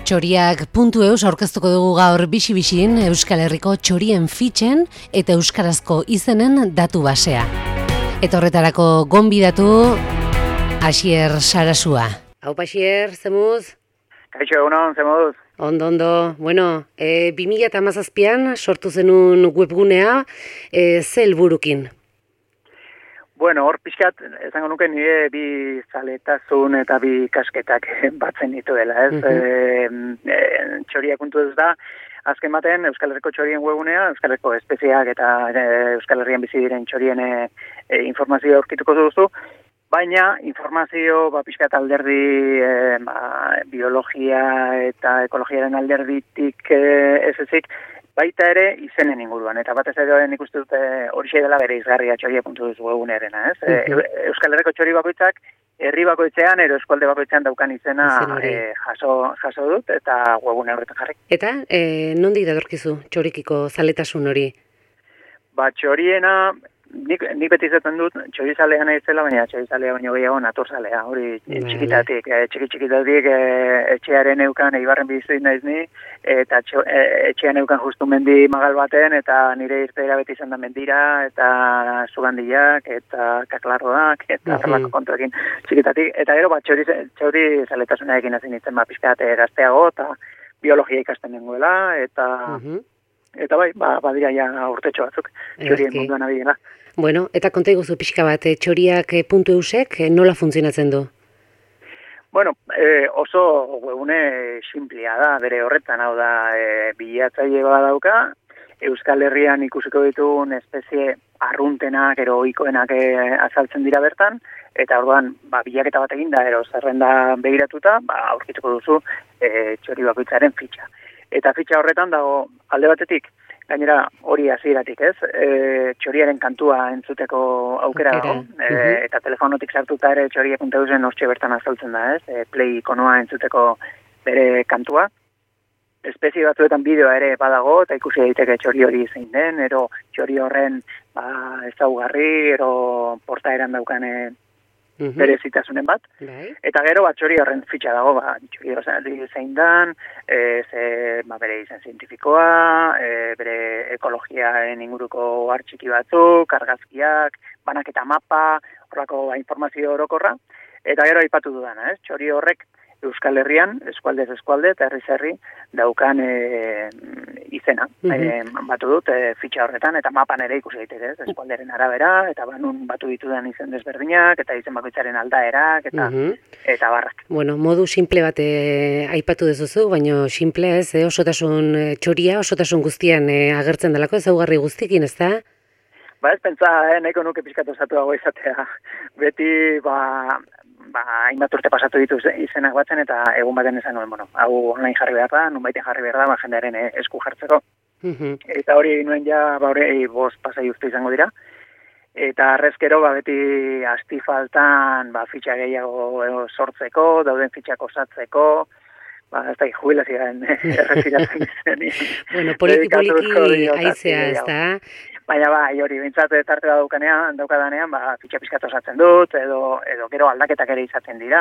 Txoriak.eus aurkeztuko dugu gaur bixi-bixin Euskal Herriko txorien fitxen eta euskarazko izenen datu basea. Eta horretarako gonbidatu Asier Sarasua. Haupa Asier, zemuz? Kaixo, egunon, zemuz? Ondo. Bueno, 2017an sortu zenun webgunea, ze helburukin? Bueno, hor pixkat, esango nuke nire bi zaletasun eta bi kasketak batzen dituela, ez? Txoriak.eus da, azken baten Euskal Herriko txorien webgunea, Euskal Herriko espeziak eta Euskal Herrian bizi diren txorien informazioa aurkituko duzu, baina informazio pixkat alderdi biologia eta ekologiaren alderditik ez ezik, baita ere izenen inguruan, eta batez ere nik uste dute horixe dela bere izgarria Txoria.eus webgunearena, ez? Euskal Herriko txori bakoitzak, herri bakoitzean, ero eskualde bakoitzean daukan izena jaso dut, eta webgune horretan jarri. Eta, nondik datorkizu txorikiko zaletasun hori? Txoriena, nik beti izaten dut, txorizalea naizela, baina txorizalea baino gehiago naturzalea, hori txikitatik, txikitatik etxearen eukan Eibarren bizi naiz ni, eta etxean eukan justu mendi magal baten, eta nire irteera beti izan da mendira, eta sugandiak, eta kaklarroak, eta horrelako kontuekin txikitatik, eta gero txori zaletasunarekin hasi nintzen pixkat gazteago, eta biologia ikasten nengoela, eta bai, badira ja urtetxo batzuk, txorien munduan abiela. Bueno, eta konta iguzu pixka bat, txoriak.eusek nola funtzionatzen du? Bueno, oso webune simplea da, bere horretan, hau da, bilatzaile badauka, Euskal Herrian ikusiko ditugun espezie arruntenak, ero ohikoenak azaltzen dira bertan, eta orduan, bilaketa bat eginda, ero zerrenda begiratuta, aurkituko duzu txori bakoitzaren fitxa. Eta fitxa horretan dago alde batetik, gainera hori hasieratik, ez? Txoriaren kantua entzuteko aukera dago, eta telefonotik sartuta ere Txoria.eusen hortxe bertan azaltzen da, ez? Play ikonoa entzuteko bere kantua. Espezie batzuetan bideoa ere badago, eta ikusi daiteke txori hori zein den, ero txori horren ezaugarri, ero portaeran daukane bere zitasunen bat. Eta gero txori horren fitxa dago, txori horren zein dan, bere izen zientifikoa, bere ekologiaen inguruko artxiki batzuk, argazkiak, banaketa mapa, horrako informazio orokorra. Eta gero aipatu dudana, txori horrek Euskal Herrian, eskualdez eskualde eta herriz herri daukan izena. Batu dut fitxa horretan eta mapan ere ikusi daiteke, eskualderen arabera, eta nun batu ditudan izen desberdinak, eta izen bakoitzaren aldaerak, eta barrak. Bueno, modu simple bat aipatu dezuzu, baina simple ez, osotasun txoria, osotasun guztian agertzen delako, ezaugarri guztikin, ez da? Ez pentsa, nahiko nuke pixkatu osatuago izatea. Beti, hainbat urte pasatu ditu izenak batzen, eta egun baten esan nuen, hau online jarri behar da, nun baiten jarri behar da, jendearen esku jartzeko. Eta hori nuen ja, hori 5 pasai urte izango dira. Eta arrezkero, beti asti faltan, fitxa gehiago sortzeko, dauden fitxak osatzeko, ez da, jubilazioan erreziratzen izan. Bueno, poliki aizea, ez da? Baina hori bintzat tarte daukadanean, fitxa pizkat osatzen dut, edo gero aldaketak ere izaten dira.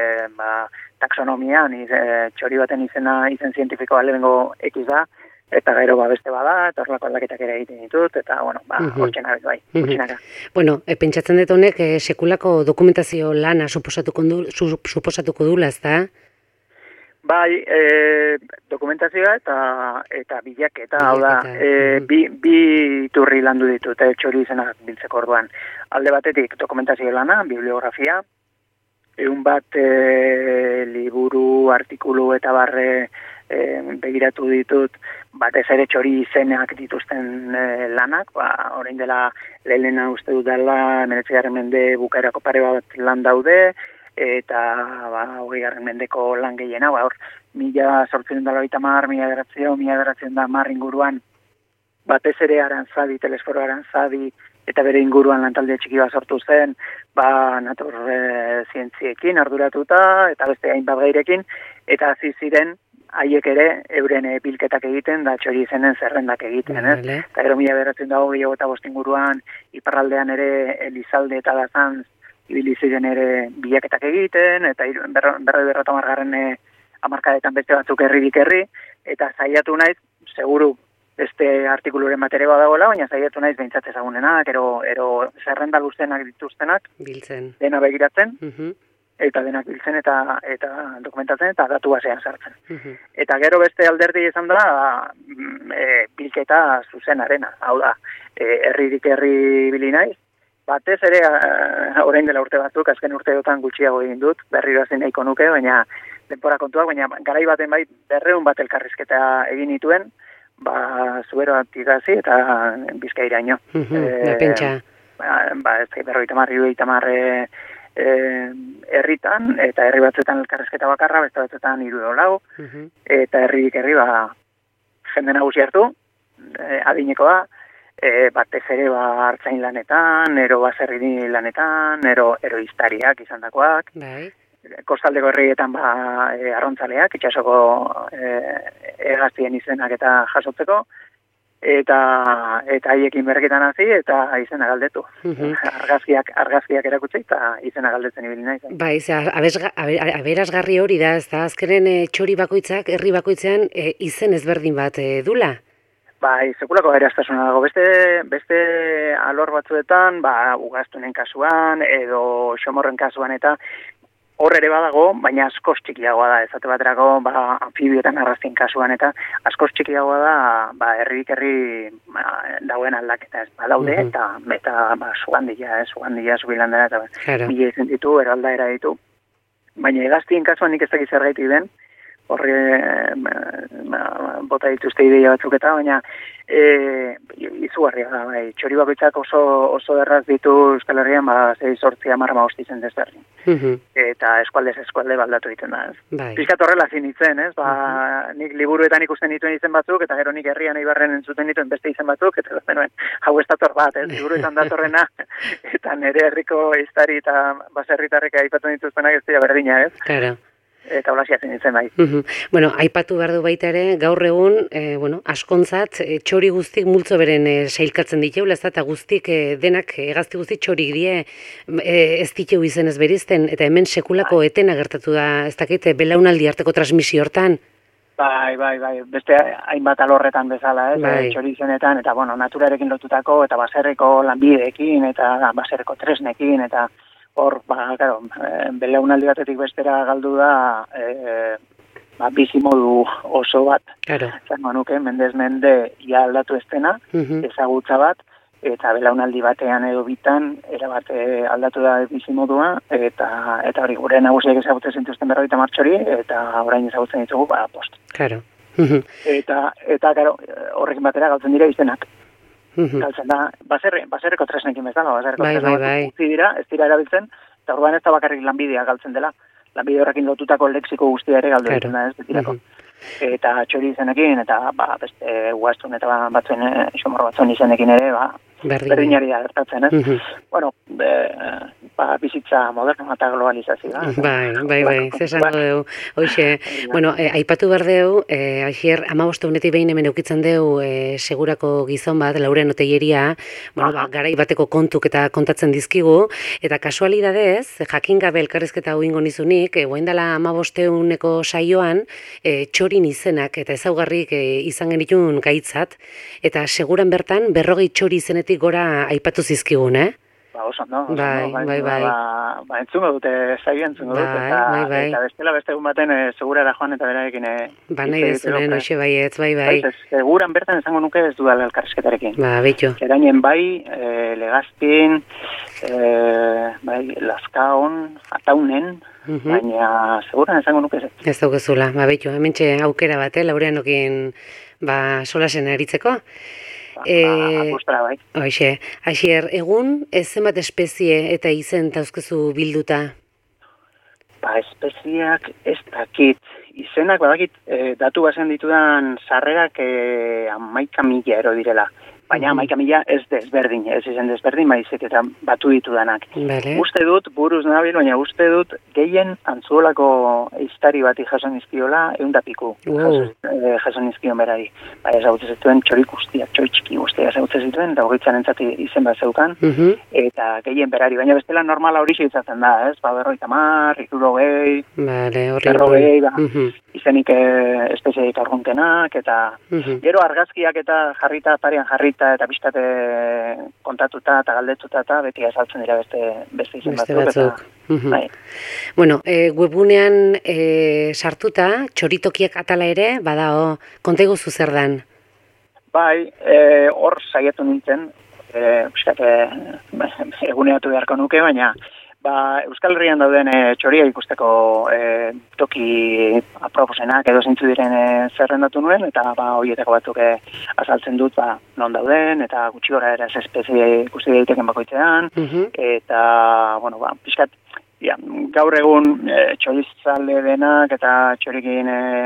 Taxonomian, txori baten izen zientifikoa lehenengo X da, eta gero beste bada, eta horrelako aldaketak ere egiten ditut, eta, hortxena bai, hortxenaka. Bueno, pentsatzen dut honek sekulako dokumentazio lana suposatuko dula, ez da? Bai, dokumentazioa eta bilaketa, hau da, bi iturri landu ditut, txori izenak biltzeko orduan. Alde batetik dokumentazio lana, bibliografia, egun bat liburu, artikulu eta barre begiratu ditut, batez ere txori izenak dituzten lanak, orain dela lehena uste dut dela, 19. mende bukaerako pare bat lan daude, eta 20. mendeko lan gehiena, hor, 1890, 1910 inguruan, batez ere Aranzadi, Telesforo Aranzadi, eta bere inguruan lantalde txiki bat sortu zen, nator zientziekin arduratuta, eta beste hainbat gairekin, eta hasi ziren haiek ere euren bilketak egiten, da txori izenen zerrendak egiten, ez? Eta gero 1925 inguruan, iparraldean ere Elizalde eta Dazantz ibili ziren ere bilaketak egiten, eta 50. hamarkadetan beste batzuk herri, eta saiatu naiz, seguru beste artikuluren bat ere badagoela, baina saiatu naiz behintzat ezagunenak, ero zerrenda luzenak dituztenak, biltzen. Dena begiratzen, eta denak biltzen eta dokumentatzen eta datu basean sartzen. Eta gero beste alderdi izan da bilketa zuzenarena, hau da, herririk herri bili naiz, batez ere orain dela urte batzuk, azken urteotan gutxiago egin dut, berriro hasi nahiko nuke, baina denbora kontuak, baina garai baten bai 200 bat elkarrizketa egin nituen, Zuberoatik hasi eta Bizkairaino. Pentsa. Ez 50 herritan, eta herri batzuetan elkarrizketa bakarra, beste batzuetan 3 edo 4, eta herririk herri jende nagusi hartu, adinekoa, batez ere hartzain lanetan, ero baserri lanetan, ero iztariak izandakoak, kostaldeko herrietan arrontzaleak, itxasoko hegaztien izenak eta jasotzeko, eta haiekin berketan hasi eta izena galdetu. Argazkiak erakutsi eta izena galdetzen ibili naiz. Bai, aberasgarri hori da, ez da, azkenen txori bakoitzak, herri bakoitzean izen ezberdin bat dula? Bai, sekulako aberastasuna dago. Beste alor batzuetan, ugaztunen kasuan, edo xomorren kasuan eta hor ere badago, baina askoz txikiagoa da, ezate baterako, anfibioetan arrazien kasuan, eta askoz txikiagoa da, herririk herri dauen aldaketa ez badaude, eta sugandia, zubilandera, eta mila izen ditu, eraldaera ditu. Baina hegaztien kasuan nik ez dakiz zergaitik den, horre bota dituzte ideia batzuk eta, baina izugarria da, txori bakoitzak oso erraz ditu Euskal Herrian, 6-8 10 izen desberdin. Eta eskualde baldatu egiten da, ez? Pizkat horrela zinitzen, ez? Nik liburuetan ikusten dituen izen batzuk, eta gero nik herrian Eibarren entzuten dituen beste izen batzuk, eta zenuen, hau ez dator bat, ez? Liburuetan datorrena, eta nire herriko iztari eta baserritarrek aipatzen dituztenak ez dira berdina, ez? Claro. Eta hola ziatzen ditzen bai. Bueno, aipatu behar du baita ere, gaur egun, askontzat, txori guztik multzo beren sailkatzen diteula, eta guztik denak, hegazti guztik txorik die, ez diteu izen ez berizten, eta hemen sekulako etena gertatu da, ez dakit, belaunaldi arteko transmisio hortan. Bai, beste hainbat alorretan bezala, txori izenetan, eta naturarekin lotutako, eta baserreko lanbideekin, eta baserreko tresnekin, eta hor, belaunaldi batetik bestera galdu da bizimodu oso bat. Zango nuke, mendez mende ia aldatu estena, ezagutza bat, eta belaunaldi batean edo bitan, erabat aldatu da bizimodua, eta hori gure nagusiak ezagutzen zintuzten 50 martxori, eta orain ezagutzen ditugu, post. Eta horrekin batera galtzen dira izenak. Galtzen da, baserreko tresnekin bezala, utzi dira, ez dira erabiltzen, eta orduan ez da bakarrik lanbidea galtzen dela. Lanbide horrekin lotutako lexiko guztia ere galdu egiten da, ez betirako. Eta txori izenekin, eta beste ugaztun eta batzuen, xomor batzuen izenekin ere, berdinari da gertatzen, ez? Bueno, bizitza moderno eta globalizazioa. Bai, zesango dugu. Hoxe, bueno, aipatu behar dugu, Asier, 15 egunetik behin hemen eukitzen dugu segurako gizon bat, Lauren Oteieria, garai bateko kontuk eta kontatzen dizkigu, eta kasualidadez, jakin gabe elkarrizketa hau ingo nizunik, goendala 15 eguneko saioan, txorin izenak eta ezaugarrik izan genitun gaitzat, eta seguran bertan 40 txori izenetik gora aipatu zizkigun, Oso, no? Bai. Entzungo dute, saioan entzungo dute, eta bestela beste egun baten segurara joan eta berarekin nahi dezunen, hoxe baietz, bai. Seguran bertan esango nuke ez dudala elkarrizketarekin. Betxo. Zerainen bai, Legazpin, Lazkaon, Ataunen, baina seguran esango nuke ez. Ez daukezula, betxo, hementxe aukera bat, Laurenokin solasen aritzeko. Apostara bai. Hoxe, Asier, egun zenbat espezie eta izen dauzkezu bilduta? Espezieak ez dakit. Izenak badakit datu bazen ditudan sarrerak 11.000 ero direla. baina 11.000 ez desberdin, ez izen desberdin, maizik eta batu ditu danak. Uste dut, buruz nabil, baina uste dut, gehien antzuolako eiztari bati jason izkiola, 100 piku jason izkion berari. Bai, ezagutzen zituen txorik guztiak, txori txiki guztiak ezagutzen zituen, eta hogeitzan entzati izen bat zeukan, eta gehien berari, baina bestela normala hori izaten da, ez? Ba, 50, 60, 40, izenik espezieik arguntenak, eta gero argazkiak eta jarrita, parean jarrita, eta pixkate kontatuta eta galdetuta, eta beti azaltzen dira beste izen batzuk. Bai. Bueno, webgunean sartuta, txoritokiak atala ere, badao, konta iguzu zer dan? Bai, hor saiatu nintzen, eguneatu beharko nuke, baina Euskal Herrian dauden txoria ikusteko toki aproposenak edo zintzu diren zerrendatu nuen, eta horietako batzuk azaltzen dut non dauden, eta gutxi gora ere espezie ikusi daiteken bakoitzean, eta, bueno, pixkat, gaur egun txorizale denak eta txorikin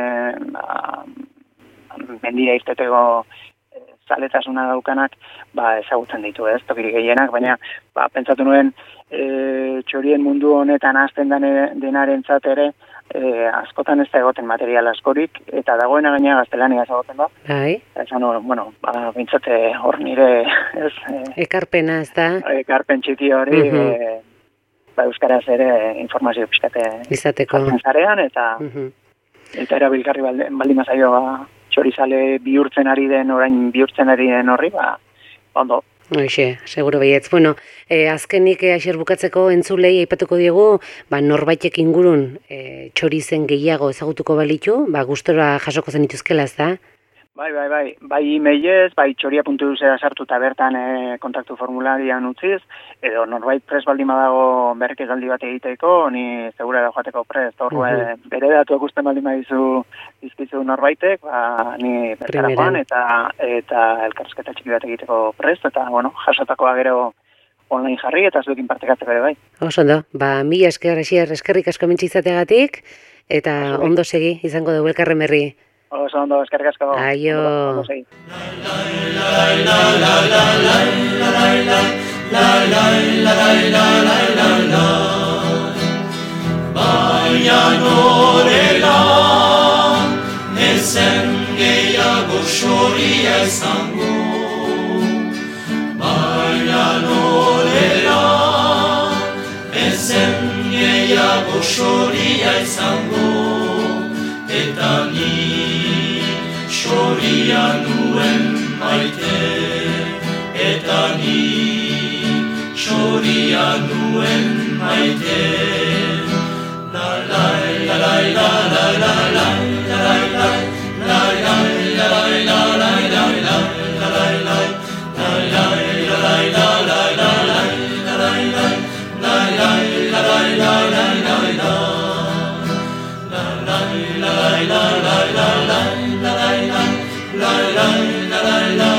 mendira irteteko zaletasuna daukanak, ezagutzen ditu, ez, tokirik gehienak, baina pentsatu nuen txorien mundu honetan hasten denarentzat ere askotan ez da egoten material askorik, eta dagoena gaina gaztelania ezagoten da. Esan, bueno, bintzate hor nire, ez? Ekarpena, ez da? Ekarpen txiki hori, euskaraz ere informazio pixkate izateko zarean, eta erabilgarri baldin mazaio txorizale bihurtzen ari den horri, ondo. Hoxe, seguro baietz. Bueno, azkenik Asier bukatzeko entzulei aipatuko diegu, norbaitek ingurun txorizen gehiago ezagutuko balitu, gustora jasoko zen ituzkela, ez da? Bai e-mailez, bai txoria.eusera sartu eta bertan kontaktu formularian utziz, edo norbait prest baldin badago berrikezaldi bat egiteko, ni segura da joateko prest, bere datuak usten baldin izkizu norbaitek, ni bertara joan, eta elkarrizketa txiki bat egiteko prest, eta, bueno, jasotakoa gero online jarri, eta zuekin partekatzeko ere bai. Osondo, mila esker, Asier, eskerrik asko mintxitzateagatik, eta ondo segi izango dugu elkarren berri. Oso ondo, eskerrik asko. Aio. Baina norela ezen gehiago xoria izango. Baina norela ezen gehiago xoria izango. Eta ni xoria nuen maite, eta ni xoria nuen maite. La la la la la la la la la la la la la la la